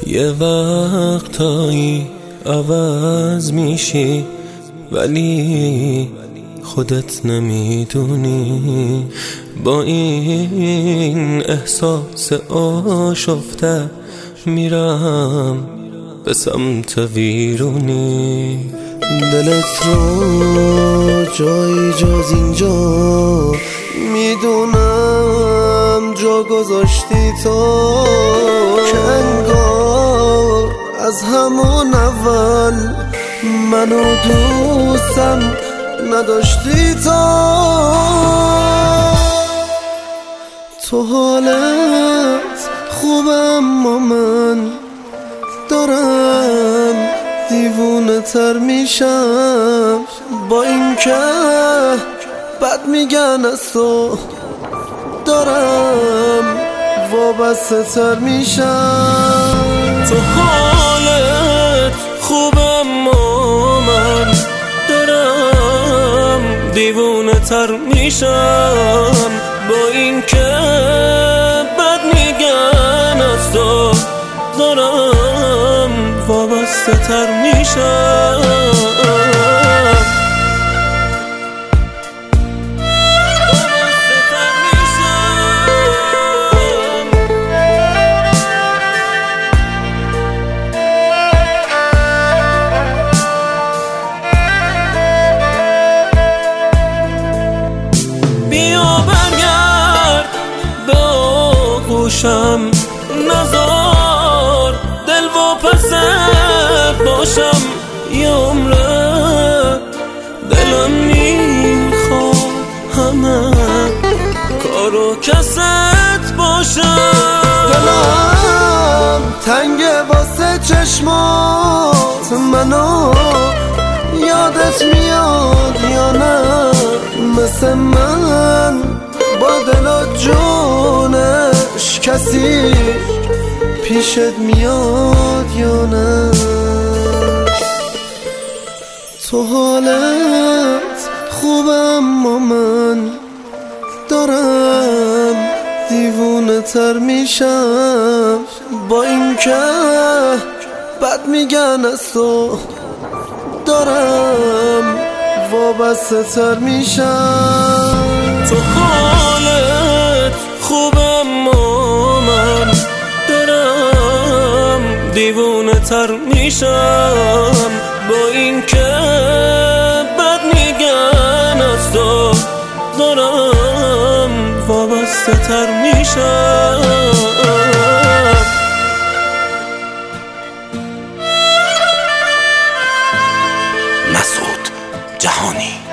یه وقتایی عوض میشی ولی خودت نمیدونی. با این احساس آشفته میرم به سمت ویرونی. دلت رو جایی جز اینجا میدونم جا گذاشتی تو، که انگار از همون اول منو دوستم نداشتی تو حالت خوبه اما من دارم دیوونه تر میشم، با این که بد میگن از تو دارم وابسته تر میشم. تو حالت خوبه اما من دارم دیوونه تر میشم، با این که بد میگن از تو دارم وابسته تر میشم. نزار دل و پسر باشم یه عمره، دلم میخواد همه کارو کست باشم. دلم تنگه واسه چشمات، منو یادت میاد یا نه؟ مثل من با دل و جونش کسی پیشت میاد یا نه؟ تو حالت خوبه اما من دارم دیوونه تر میشم، با این که بد میگن از تو دارم وابسته تر میشم. تو حالت خوبه اما من دارم دیوونه تر میشم، با این که بد میگن از تو دارم وابسته تر میشم. مسعود جهانی.